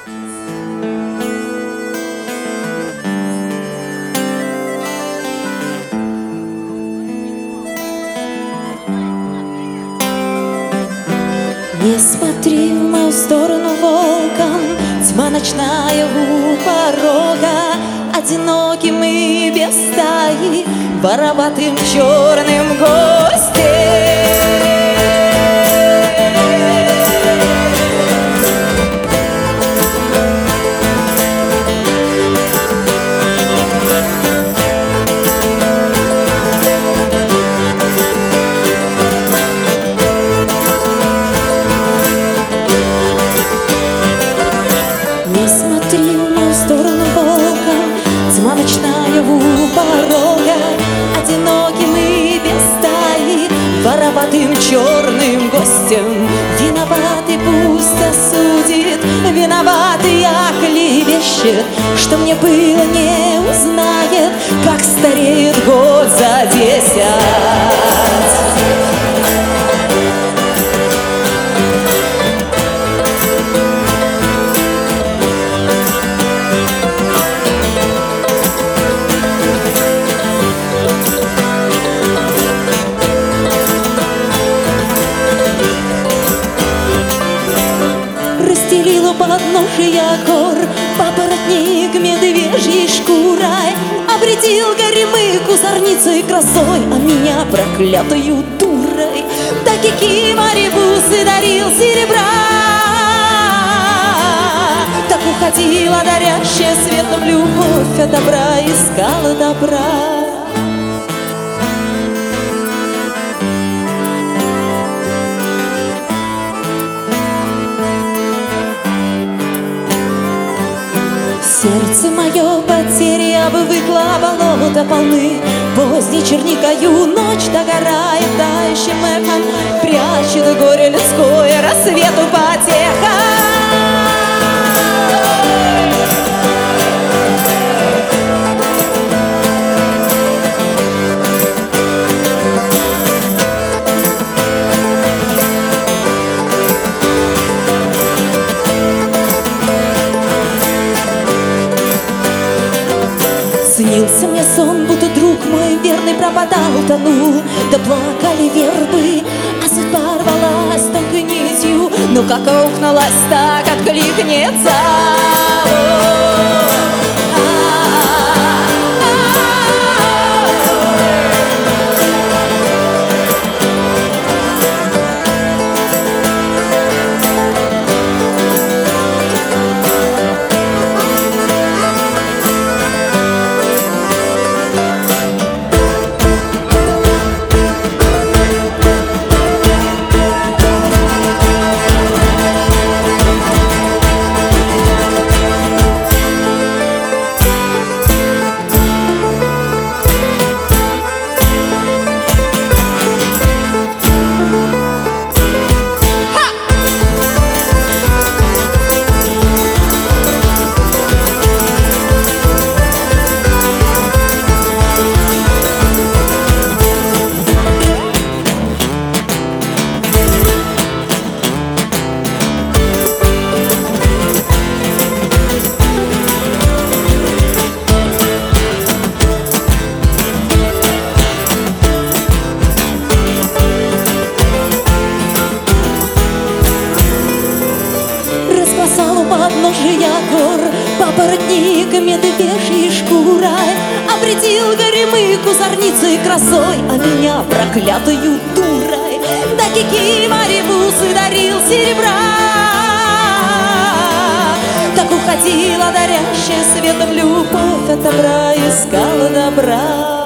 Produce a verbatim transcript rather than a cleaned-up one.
Не смотри в мою сторону волком, тьма ночная у порога, одиноким и без стаи, вороватым черным гостем. Не смотри в мою сторону волком, тьма ночная у порога, одиноким и без стаи, вороватым черным гостем. Виноватый пусть осудит, виноватый оклевещет, что мне было не узнает, как стареет год за десять. Расстелила подножия гор папоротник медвежьей шкурой, обредил горемыку зорницей красой, а меня проклятою дурой до кикимори бусы дарил серебра. Так уходила дарящая светом любовь, а добра искала добра. Сердце мое потери обвыкла болото полны, поздней черникою ночь догорает тающим эхом, прячет горе людское рассвету потеха. Снился мне сон, будто друг мой верный пропадал, тонул, да плакали вербы, а судьба рвалась тонкой нитью, но как аукнулась, так откликнется. Подножия гор папоротник медвежьей шкурой, обредил горемыку зорницей красой, а меня проклятою дурой до кикимори бусы дарил серебра. Так уходила дарящая светом любовь, от добра искала добра.